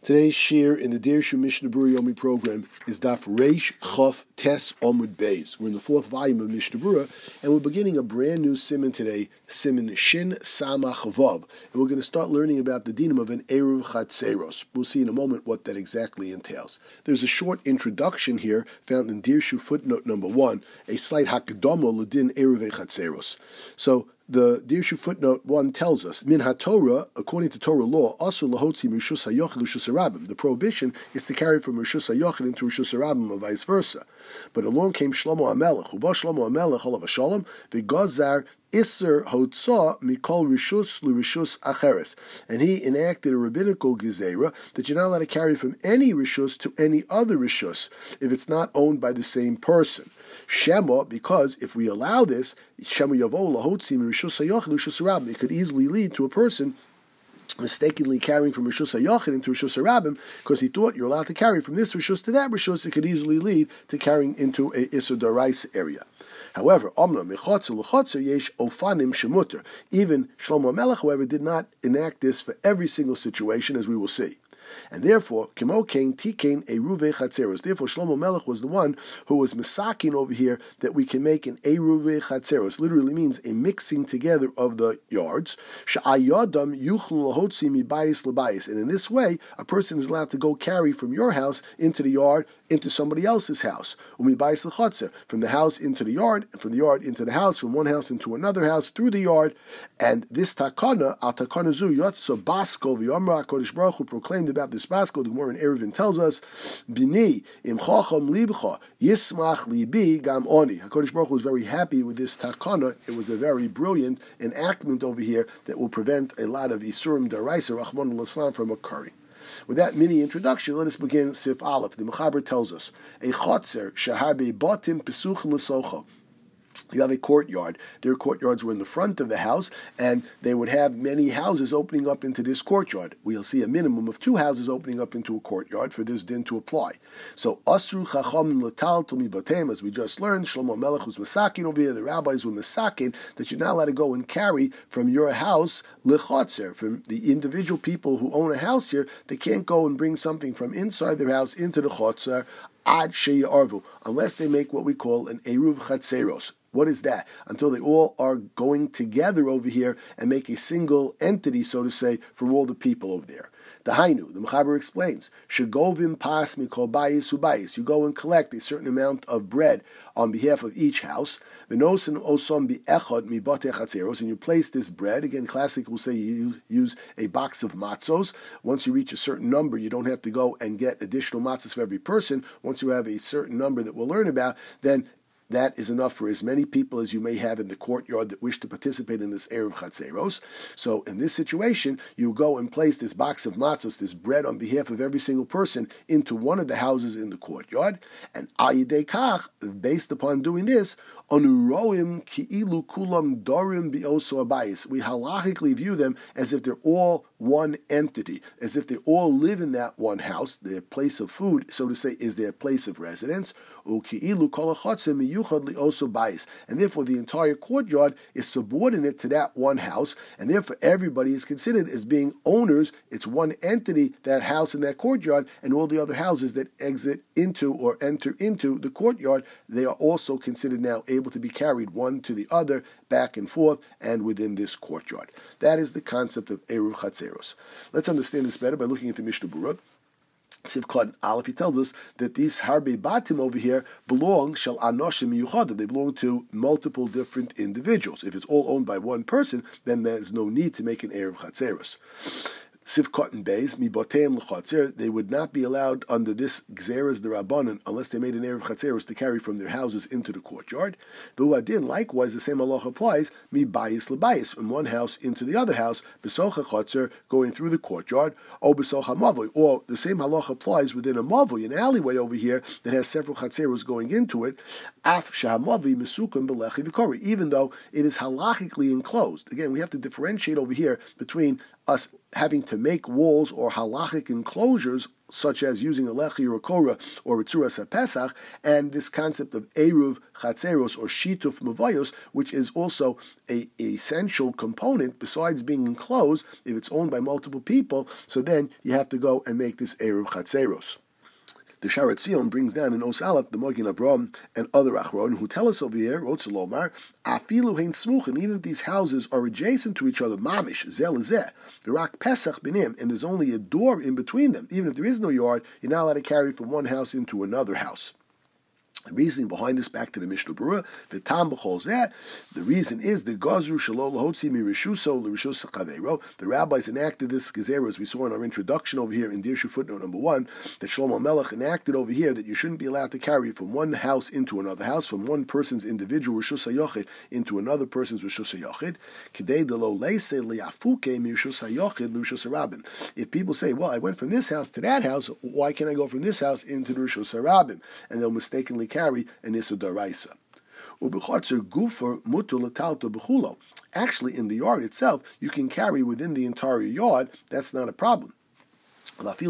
Today's shir in the Dirshu Mishnah Berurah Yomi program is Daf Reish Chof Tes Omud Beis. We're in the fourth volume of Mishnah Berurah, and we're beginning a brand new siman today, siman Shin Samach Vav, and we're going to start learning about the dinim of an Eruv Chatzeros. We'll see in a moment what that exactly entails. There's a short introduction here found in Dirshu footnote number 1, a slight hakadamo l'din Eruv Chatzeros. So the Dirshu footnote 1 tells us, Min HaTorah, according to Torah law, Asur lahotzi Rishus HaYochid Rishus HaRabim. The prohibition is to carry from Rishus HaYochid into Rishus HaRabim, or vice versa. But along came Shlomo HaMelech, Uba Shlomo HaMelech, Olav HaShalom, V'gazar Isser Hotzah Mikol Rishus L'Rishus Acheres. And he enacted a rabbinical gezerah that you're not allowed to carry from any Rishus to any other Rishus if it's not owned by the same person. Shema, because if we allow this, Shema Yavo Lahotzi Rishus HaYochid Rishus HaRabim, it could easily lead to a person mistakenly carrying from Rishus HaYochid into Rishus HaRabim, because he thought you're allowed to carry from this Rishus to that Rishus. It could easily lead to carrying into a Isser D'Oraisa area. However, Omna Mechotzer L'Chotzer Yesh Ofanim Shemuter. Even Shlomo HaMelech, however, did not enact this for every single situation, as we will see. And therefore, Kimo Kain Tikain Eruve Chatzeros. Therefore, Shlomo Melech was the one who was misakin over here that we can make an Eruve Chatzeros. Literally means a mixing together of the yards. Sha'ayadam Yuchlu Lahotzi Mibayis Labayis. And in this way, a person is allowed to go carry from your house into the yard, into somebody else's house. Umibayis L'Chatzer. From the house into the yard, from the yard into the house, from one house into another house, through the yard. And this takana, al takana zu yotzo basko v'yomra HaKadosh Baruch Hu proclaimed about this basko. The Gemara in Eruvin tells us, Bini im chacham libcha yismach libi gam oni. HaKadosh Baruch Hu was very happy with this takana. It was a very brilliant enactment over here that will prevent a lot of isurim d'oraisa Rahman al-Islam from occurring. With that mini introduction, let us begin Sif Aleph. The Mechaber tells us, a chotzer shahabe batim pesuchim l'socha. You have a courtyard. Their courtyards were in the front of the house, and they would have many houses opening up into this courtyard. We'll see a minimum of 2 houses opening up into a courtyard for this din to apply. So, Asru Chacham Latal Tumi Batem, as we just learned, Shlomo Melech was Masakin over here, the rabbis were Masakin, that you're not allowed to go and carry from your house, Lechotzer, from the individual people who own a house here, they can't go and bring something from inside their house into the Chotzer, Ad Sheyarvu, unless they make what we call an Eruv Chatzeros. What is that? Until they all are going together over here and make a single entity, so to say, for all the people over there. The Hainu, the Mechaber explains, Shagovim pas mikol bayis ubayis. You go and collect a certain amount of bread on behalf of each house. V'nosen osom bi'echad mibate chatzeros, and you place this bread. Again, classic will say you use a box of matzos. Once you reach a certain number, you don't have to go and get additional matzos for every person. Once you have a certain number that we'll learn about, then that is enough for as many people as you may have in the courtyard that wish to participate in this Eruv Chatzeros. So in this situation, you go and place this box of matzos, this bread, on behalf of every single person into one of the houses in the courtyard. And Ayidei Kach, based upon doing this, Onuroim ki'ilu kulam dorim bi'oso abayis. We halachically view them as if they're all one entity, as if they all live in that one house. Their place of food, so to say, is their place of residence. Uki'ilu kol hachotzeh miyuchad li'oso bayis. And therefore the entire courtyard is subordinate to that one house, and therefore everybody is considered as being owners. It's one entity, that house and that courtyard, and all the other houses that exit into or enter into the courtyard, they are also considered now able to be carried one to the other, back and forth, and within this courtyard. That is the concept of Eruv Chatzeros. Let's understand this better by looking at the Mishnah Berurah. Sivkot Aleph, he tells us that these Harbe Batim over here belong, Shel Anoshim Yuchad, they belong to multiple different individuals. If it's all owned by one person, then there's no need to make an Eruv Chatzeros. Sivkot and Beis, Miboteim L'Chatzer, they would not be allowed under this Gzeres the Rabbanan unless they made an Eruv Chatzeros to carry from their houses into the courtyard. V'uadin, likewise, the same halacha applies, Mibayis L'Bayis, from one house into the other house, B'socha Chatzer, going through the courtyard, or B'socha Mavoy, or the same halacha applies within a Mavoy, an alleyway over here that has several Chatzeros going into it, Af Shahamavi Mesukim B'lechi V'kori, even though it is halachically enclosed. Again, we have to differentiate over here between us having to make walls or halachic enclosures, such as using a lechi or a korah or a tzuras HaPesach, and this concept of eruv chatzeros or shituf mavayos, which is also a essential component besides being enclosed. If it's owned by multiple people, so then you have to go and make this eruv chatzeros. The Sharat Zion brings down in Os Aleph the Mogen Avraham and other Achronim who tell us over here, Rotzalomar, Afilu hein smuchen, even if these houses are adjacent to each other, Mamish, Zel Zeh, Virak Pesach Benim, and there's only a door in between them. Even if there is no yard, you're not allowed to carry from one house into another house. The reasoning behind this, back to the Mishnah Berurah, the Tam b'chol zeh, the reason is the Gazru Shelo Lahotzi Mirishuso L'Rishus Chaveiro. The rabbis enacted this gezerah, as we saw in our introduction over here in Dirshu footnote number 1, that Shlomo Melech enacted over here that you shouldn't be allowed to carry from one house into another house, from one person's individual Rishus HaYochid into another person's Rishus HaYochid. Kedei delo leise liafuke mirishus HaYochid l'Rishus HaRabim. If people say, well, I went from this house to that house, why can't I go from this house into the Rishus HaRabim? And they'll mistakenly carry an Issa Daraisa. Actually, in the yard itself, you can carry within the entire yard. That's not a problem. If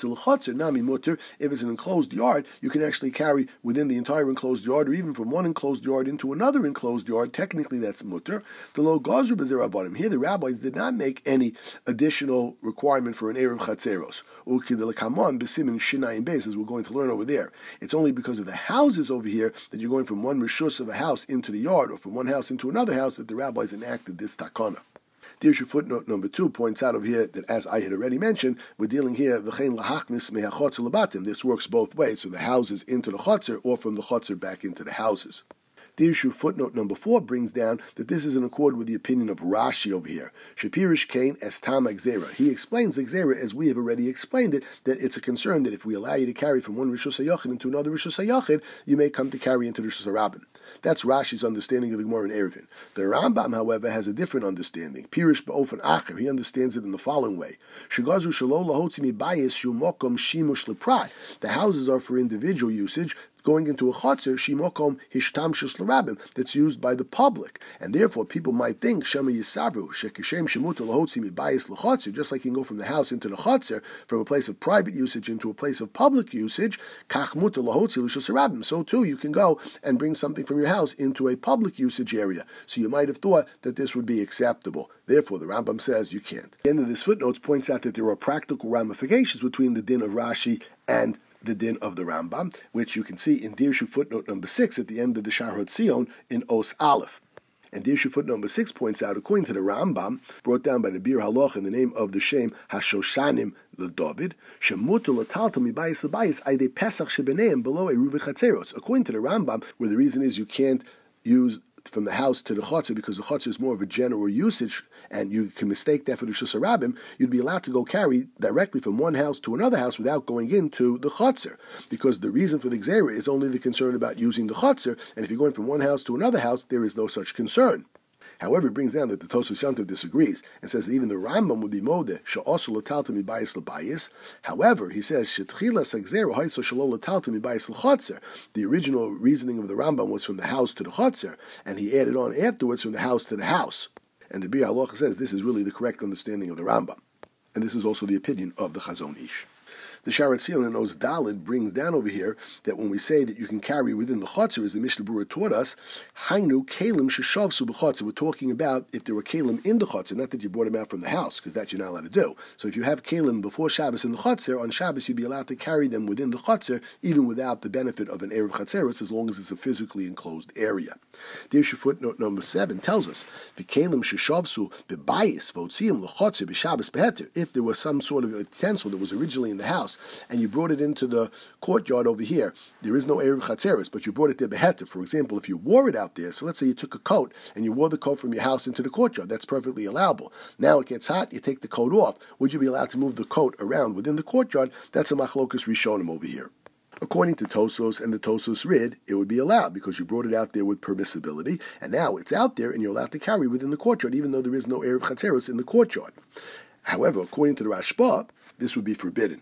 it's an enclosed yard, you can actually carry within the entire enclosed yard, or even from one enclosed yard into another enclosed yard. Technically, that's mutter. The lo gazru b'zerabanim. Here, the rabbis did not make any additional requirement for an eruv chatzeros. Ukidelekamon b'simin shinayim beis, as we're going to learn over there. It's only because of the houses over here that you're going from one rishus of a house into the yard, or from one house into another house, that the rabbis enacted this takana. Dirshu footnote number 2 points out over here that, as I had already mentioned, we're dealing here v'chein lahachnis mehachotzer lebatim. This works both ways, so the houses into the chotzer, or from the chotzer back into the houses. Dirshu footnote number 4 brings down that this is in accord with the opinion of Rashi over here. Shapirish Kain es tam gzera. He explains the gzera as we have already explained it, that it's a concern that if we allow you to carry from one Rishus HaYochid into another Rishus HaYochid, you may come to carry into the Rishus HaRabim. That's Rashi's understanding of the Gemara in Eruvin. The Rambam, however, has a different understanding. Pirish ba'ofen acher. He understands it in the following way: Shagazu shelo lahotzi mibayis shu mokom shimush leprai. The houses are for individual usage. Going into a chotzer, shimokom hishtamshus l'rabim, that's used by the public, and therefore people might think shema yisavru shekishem shemuta lahotzi mibayis l'chotzer, just like you can go from the house into the chotzer, from a place of private usage into a place of public usage, kach muta lahotzi l'shus harabim. So too, you can go and bring something from your house into a public usage area. So you might have thought that this would be acceptable. Therefore, the Rambam says you can't. The end of this footnote points out that there are practical ramifications between the din of Rashi and the din of the Rambam, which you can see in Dirshu footnote number 6 at the end of the Sharat Zion in Os Aleph. And Dirshu footnote number 6 points out, according to the Rambam, brought down by the Bir Haloch in the name of the Shem Hashoshanim LeDavid, Shemutu Latalto Mibayis Labayis Aide Pesach Shebeneim below a Ruvi Chatzeros. According to the Rambam, where the reason is you can't use from the house to the chotzer, because the chotzer is more of a general usage, and you can mistake that for the Rishus HaRabim, you'd be allowed to go carry directly from one house to another house without going into the chotzer, because the reason for the gzera is only the concern about using the chotzer, and if you're going from one house to another house, there is no such concern. However, it brings down that the Tosfos Yontif disagrees and says that even the Rambam would be modeh she'osu l'talta mibayis l'bayis. However, he says shetchilas hagzera haiso shelo l'talta mibayis l'chotzer. The original reasoning of the Rambam was from the house to the chotzer, and he added on afterwards from the house to the house. And the Bir Halacha says this is really the correct understanding of the Rambam, and this is also the opinion of the Chazon Ish. The Sharat Zion in Oz Daled brings down over here that when we say that you can carry within the chotzer, as the Mishnah Berurah taught us, Hainu Kalim Sheshavsu b'chotzer. We're talking about if there were Kalim in the chotzer, not that you brought them out from the house, because that you're not allowed to do. So if you have Kalim before Shabbos in the chotzer, on Shabbos you'd be allowed to carry them within the chotzer, even without the benefit of an eruv chatzeros, as long as it's a physically enclosed area. Dirshu footnote number 7 tells us, V'Kalim Sheshavsu b'bayis v'otziim l'chotzer b'Shabbos b'heter. If there was some sort of utensil that was originally in the house, and you brought it into the courtyard over here, there is no eruv chatzeros, but you brought it there beheter. For example, if you wore it out there, so let's say you took a coat and you wore the coat from your house into the courtyard, that's perfectly allowable. Now it gets hot, you take the coat off. Would you be allowed to move the coat around within the courtyard? That's a machlokas rishonim over here. According to Tosos and the Tosos Rid, it would be allowed because you brought it out there with permissibility, and now it's out there and you're allowed to carry within the courtyard, even though there is no eruv chatzeros in the courtyard. However, according to the Rashba, this would be forbidden.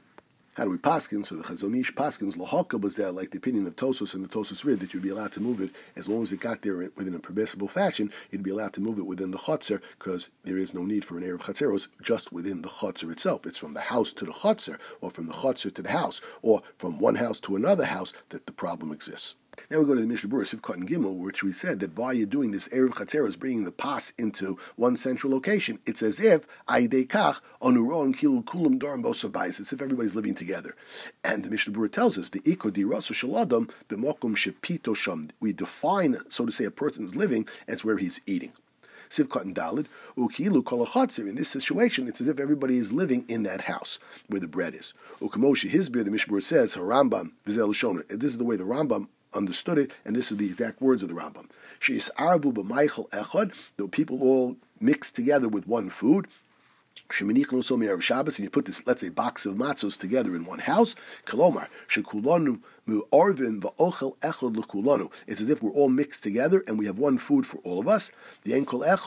How do we paskin? So the Chazon Ish paskins lohaka was there, like the opinion of Tosos and the Tosos Rid, that you'd be allowed to move it as long as it got there within a permissible fashion. You'd be allowed to move it within the chotzer because there is no need for an erev chatzeros just within the chotzer itself. It's from the house to the chotzer, or from the chotzer to the house, or from one house to another house that the problem exists. Now we go to the Mishnah Berurah Sivkot and Gimel, which we said that while you're doing this erev chatzeros, bringing the pas into one central location, it's as if aidei kach onuron kilu kulam darim bosabayis. It's if everybody's living together. And the Mishnah Berurah tells us the iko diraso shaladam b'mokum shepito sham. We define, so to say, a person's living as where he's eating. Sivkot and Dalid, ukilu kol hachatzir. In this situation, it's as if everybody is living in that house where the bread is. Ukamoshi Hisbir, the Mishnah Berurah says, Harambam v'zel shona. This is the way the Rambam understood it, and this is the exact words of the Rambam. Sheis arvu b'maichel echad. The people all mixed together with one food. Sheminichnu so mi'erev Shabbos, and you put this, let's say, box of matzos together in one house. Kolomar shekulanu. It's as if we're all mixed together and we have one food for all of us. And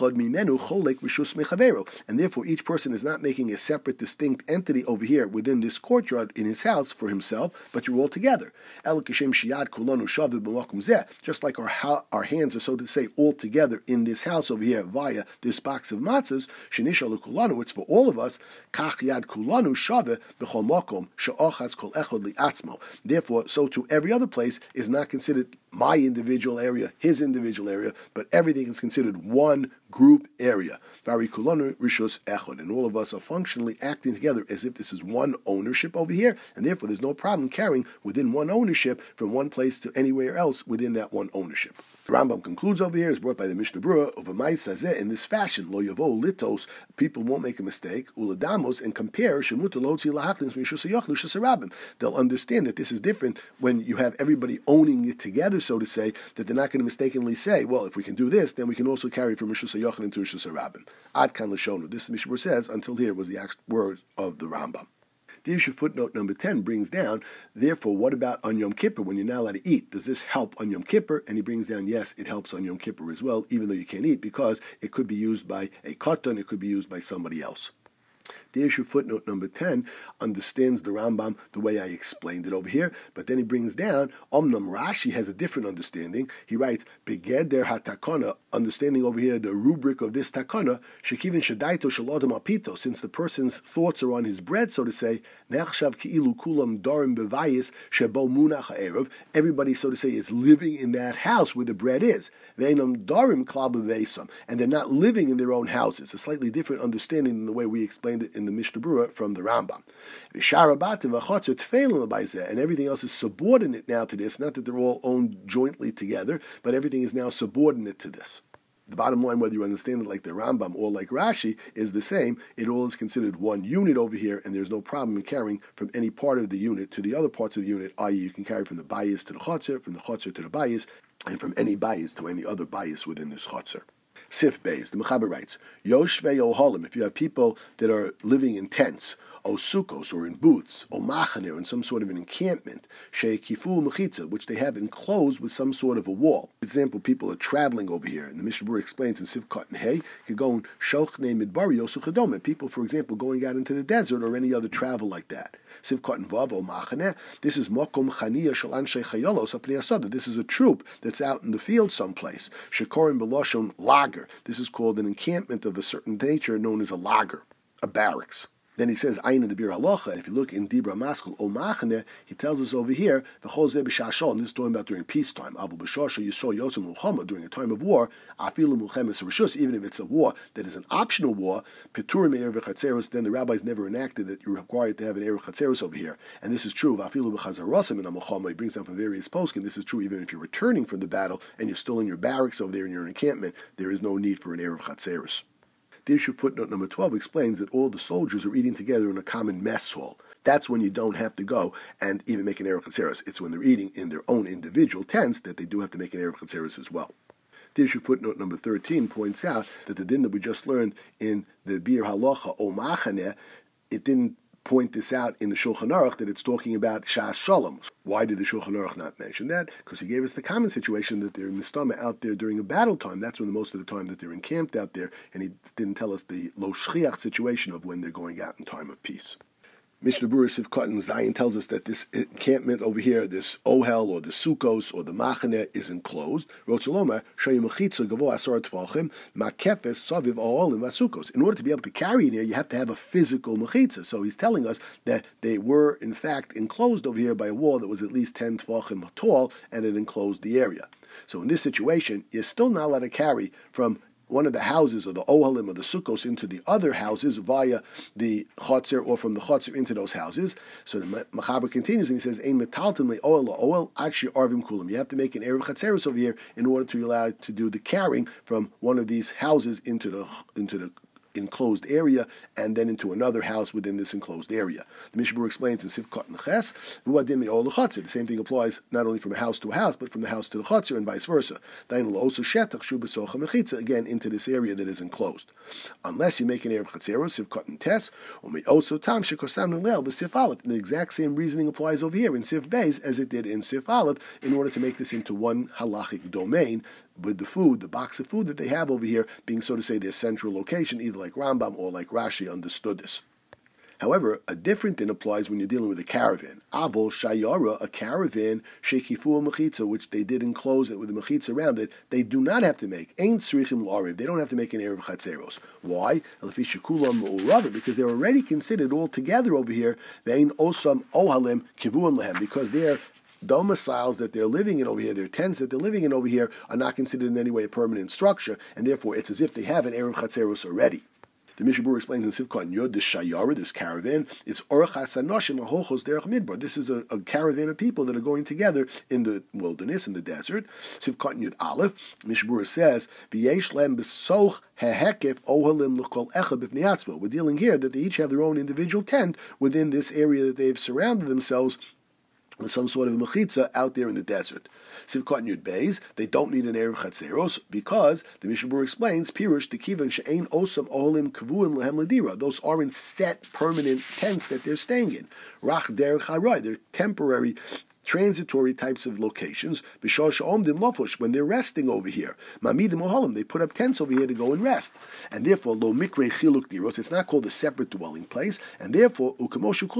therefore each person is not making a separate, distinct entity over here within this courtyard in his house for himself, but you're all together. Just like our hands are, so to say, all together in this house over here via this box of matzahs, it's for all of us. Therefore, so to every other place is not considered my individual area, his individual area, but everything is considered one group area. And all of us are functionally acting together as if this is one ownership over here, and therefore there's no problem carrying within one ownership from one place to anywhere else within that one ownership. The Rambam concludes over here, is brought by the Mishnah Berurah, of a ma'aseh in this fashion, lo yavo litos, people won't make a mistake, uladamos, and compare, they'll understand that this is different when you have everybody owning it together, so to say, that they're not going to mistakenly say, well, if we can do this, then we can also carry from Rishus HaYochel into Rishus HaRabim. Ad kan l'shonu. This Mishnah says, until here was the word of the Rambam. The issue footnote number 10 brings down, therefore, what about on Yom Kippur when you're not allowed to eat? Does this help on Yom Kippur? And he brings down, yes, it helps on Yom Kippur as well, even though you can't eat, because it could be used by a katan, it could be used by somebody else. The issue footnote number 10 understands the Rambam the way I explained it over here, but then he brings down, Omnam Rashi has a different understanding. He writes, Begeder hatakana, understanding over here the rubric of this takana, Shekivin shadaito shalodam apito, since the person's thoughts are on his bread, so to say, Nechshav ki'ilu kulam darim bevayis shebo munach ha'erev, everybody, so to say, is living in that house where the bread is. Veinam darim klal bevesam, and they're not living in their own houses. A slightly different understanding than the way we explained it in the Mishnah Berurah from the Rambam. And everything else is subordinate now to this, not that they're all owned jointly together, but everything is now subordinate to this. The bottom line, whether you understand it like the Rambam or like Rashi, is the same. It all is considered one unit over here, and there's no problem in carrying from any part of the unit to the other parts of the unit, i.e. you can carry from the bayis to the chotzer, from the chotzer to the bayis, and from any bayis to any other bayis within this chotzer. Sif Beis, the Mechaber writes, Yoshvei Oholim, if you have people that are living in tents, O sukkos, or in booths, O machane, or in some sort of an encampment, shekifu mechitza, which they have enclosed with some sort of a wall. For example, people are traveling over here, and the Mishnah Berurah explains in Sivkot and Hey, you could go in Shochne Midbari Yosuchadome, people, for example, going out into the desert or any other travel like that. Sivkot and Vav, O machane, this is Mokom Chaniya Shal Anshe Chayolos Apnei Asada. This is a troop that's out in the field someplace. Shekorim Beloshon Lager. This is called an encampment of a certain nature known as a lager, a barracks. Then he says, Ayin in the Bir Halacha, and if you look in Dibra Maskal, O Machane, he tells us over here, the Chozeh B'Shashol, and this is talking about during peacetime, Abu B'Shasha Yisrael Yotzim Mulchama, during a time of war, Afilu Mulchemes Rishus, even if it's a war that is an optional war, Peturim Erev Chatzeros, then the rabbis never enacted that you're required to have an Erev Chatzeros over here. And this is true of Afilu B'Chazarosim in Mulchama, he brings down from various poskim, and this is true even if you're returning from the battle and you're still in your barracks over there in your encampment, there is no need for an Erev Chatzeros. The issue footnote number 12 explains that all the soldiers are eating together in a common mess hall. That's when you don't have to go and even make an Erev Chatzeros. It's when they're eating in their own individual tents that they do have to make an Erev Chatzeros as well. The issue footnote number 13 points out that the din that we just learned in the Bir Halacha O Machane, it didn't point this out in the Shulchan Aruch that it's talking about Shas Shalom. Why did the Shulchan Aruch not mention that? Because he gave us the common situation that they're mistama out there during a battle time. That's when most of the time that they're encamped out there, and he didn't tell us the Lo Shchiach situation of when they're going out in time of peace. Mishnah Berurah Sivkot and Zion tells us that this encampment over here, this Ohel or the Sukkos or the Machane, is enclosed. In order to be able to carry it here, you have to have a physical mechitza. So he's telling us that they were, in fact, enclosed over here by a wall that was at least 10 tvachim tall, and it enclosed the area. So in this situation, you're still not allowed to carry from one of the houses or the ohalim or the sukkos into the other houses via the chotzer or from the chotzer into those houses. So the Machaber continues and he says, "Ein metaltim le'ohel la'ohel ad she'arvim kulam." You have to make an erev chatzeros over here in order to allow to do the carrying from one of these houses into the enclosed area and then into another house within this enclosed area. The Mishnah Berurah explains in Sivkot and Ches, the same thing applies not only from a house to a house, but from the house to the chotzer and vice versa. Again, into this area that is enclosed. Unless you make an erev chatzeros, Sivkot and Tes, the exact same reasoning applies over here in Siv Beis as it did in Siv Aleph in order to make this into one halachic domain, with the food, the box of food that they have over here being, so to say, their central location, either like Rambam or like Rashi understood this. However, a different thing applies when you're dealing with a caravan. Avol shayara, a caravan, shekifu mechitza, which they did enclose it with a mechitza around it, they do not have to make. Ein tzrichim l'ariv. They don't have to make an erev chatzeros. Why? Because they're already considered all together over here. Ve'ein osam ohalim kivuan lehem, because they're domiciles that they're living in over here, their tents that they're living in over here, are not considered in any way a permanent structure, and therefore it's as if they have an erev chatzeros already. The Mishnah Berurah explains in Sivkot and Yod, this shayara, this caravan, is orachas hanoshim lahochos derech midbar. This is a caravan of people that are going together in the wilderness, in the desert. Sivkot and Yod Aleph, Mishnah Berurah says, v'yesh lem b'soch hehekef ohalim l'kol echa b'fnei atzmo. We're dealing here that they each have their own individual tent within this area that they've surrounded themselves with some sort of mechitza out there in the desert. Sivkot and Yud Beis, they don't need an erev chatzeros because the Mishnah Berurah explains pirush the kivan she'ein osam olim kavuim lehem ledira. Those aren't set permanent tents that they're staying in. Rach derech haray, they're temporary, transitory types of locations. When they're resting over here, they put up tents over here to go and rest, and therefore lo mikre chiluk diros. It's not called a separate dwelling place, and therefore and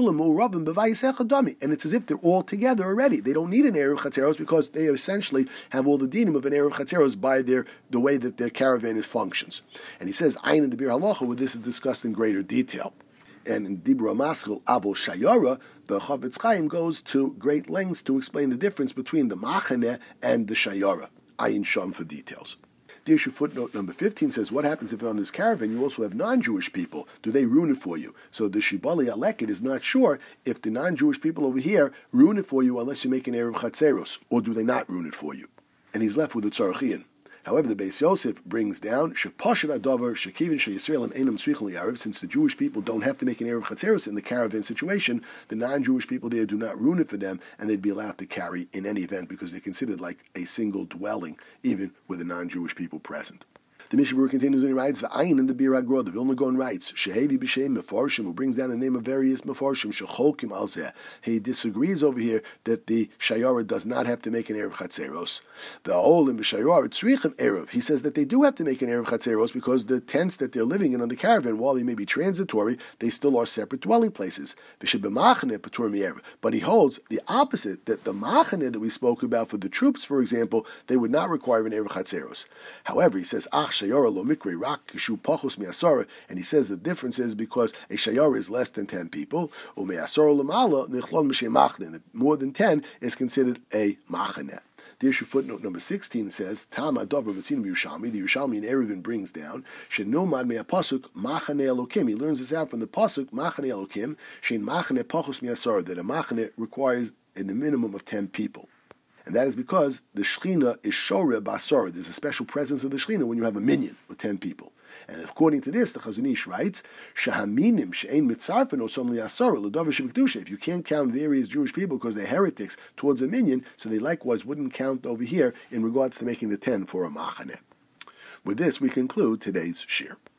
it's as if they're all together already. They don't need an erev chatzeros because they essentially have all the dinim of an erev chatzeros by the way that their caravan is functions. And he says ayin in the Bir Halacha, where this is discussed in greater detail. And in Dibra Maskil Avol Shayara, the Chavetz Chaim goes to great lengths to explain the difference between the Machane and the Shayara. Ayin Sham for details. The issue footnote number 15 says, what happens if on this caravan you also have non-Jewish people? Do they ruin it for you? So the Shibali Aleket is not sure if the non-Jewish people over here ruin it for you unless you make an erev chatzeros, or do they not ruin it for you? And he's left with the Tzarachian. However, the Beis Yosef brings down Shepashat Adavar Shekivin Sheyisrael and Einam Tzrichel Yarav. Since the Jewish people don't have to make an erev chatzeros in the caravan situation, the non-Jewish people there do not ruin it for them, and they'd be allowed to carry in any event because they're considered like a single dwelling, even with the non-Jewish people present. The Mishnah Berurah continues and he writes, "V'ayin in the Bir HaGra, the Vilna Gaon writes, Shehevi b'shem mefarshim, who brings down the name of various mefarshim, shecholkim al zeh." He disagrees over here that the shayara does not have to make an erev chatzeros. The olim b'shayara tzrichem erev. He says that they do have to make an erev chatzeros because the tents that they're living in on the caravan, while they may be transitory, they still are separate dwelling places. V'shebemachane paturim erev. But he holds the opposite, that the machane that we spoke about for the troops, for example, they would not require an erev chatzeros. However, he says, and he says the difference is because a shayara is less than 10 people, more than 10 is considered a machane. The issue footnote number 16 says, Tama Dover V'tzinim Yerushalmi, the Yerushalmi in Eruvin brings down, Shenilmad Mea Pasuk Machane Elokim. He learns this out from the Pasuk Machane Elokim, Shein Machane Pachus Miasar, that a machane requires a minimum of 10 people. And that is because the Shechina is Shore Basara. There's a special presence of the Shechina when you have a minyan with 10 people. And according to this, the Chazon Ish writes, Shahaminim she'ein mitzarfen osam li'asara l'davar sheb'kedusha. If you can't count various Jewish people because they're heretics towards a minyan, so they likewise wouldn't count over here in regards to making the 10 for a machane. With this, we conclude today's shir.